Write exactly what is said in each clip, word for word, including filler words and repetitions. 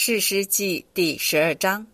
士师记第十二章。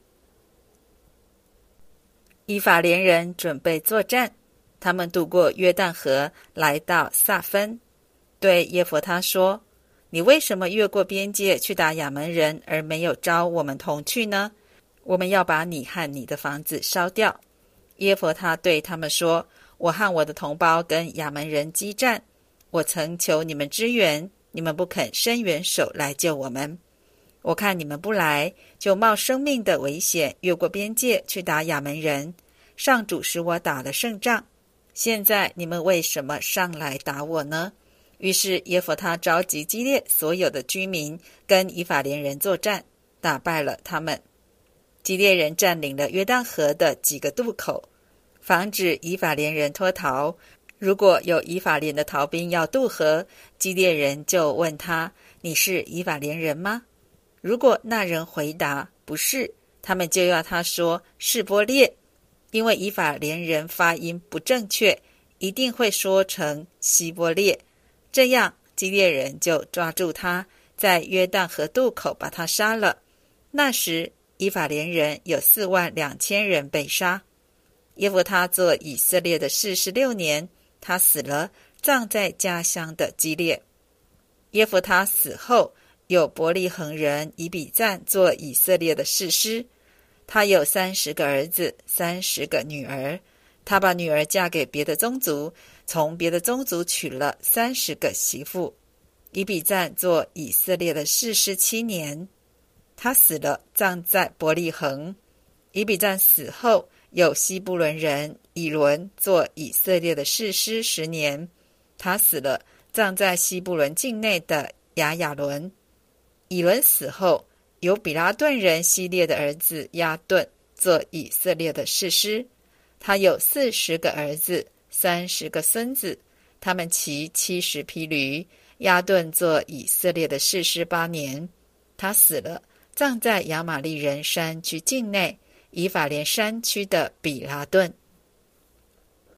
以法莲人准备作战，他们渡过约旦河，来到撒分，对耶弗他说：你为什么越过边界去打亚门人，而没有招我们同去呢？我们要把你和你的房子烧掉。耶弗他对他们说：我和我的同胞跟亚门人激战，我曾求你们支援，你们不肯伸援手来救我们。我看你们不来，就冒生命的危险越过边界去打亚门人。上主使我打了胜仗，现在你们为什么上来打我呢？于是耶弗他召集基列所有的居民，跟以法莲人作战，打败了他们。基列人占领了约旦河的几个渡口，防止以法莲人脱逃。如果有以法莲的逃兵要渡河，基列人就问他：你是以法莲人吗？如果那人回答不是，他们就要他说示波列，因为以法莲人发音不正确，一定会说成希波列。这样基列人就抓住他，在约旦河渡口把他杀了。那时以法莲人有四万两千人被杀。耶弗他做以色列的士师六年，他死了，葬在家乡的基列。耶弗他死后，有伯利恒人以比赞做以色列的士师，他有三十个儿子，三十个女儿。他把女儿嫁给别的宗族，从别的宗族娶了三十个媳妇。以比赞做以色列的士师七年，他死了，葬在伯利恒。以比赞死后，有西布伦人以伦做以色列的士师十年，他死了，葬在西布伦境内的亚雅伦。以伦死后，有比拉顿人希列的儿子亚顿做以色列的士师，他有四十个儿子，三十个孙子，他们骑七十匹驴。亚顿做以色列的士师八年，他死了，葬在亚玛利人山区境内以法莲山区的比拉顿。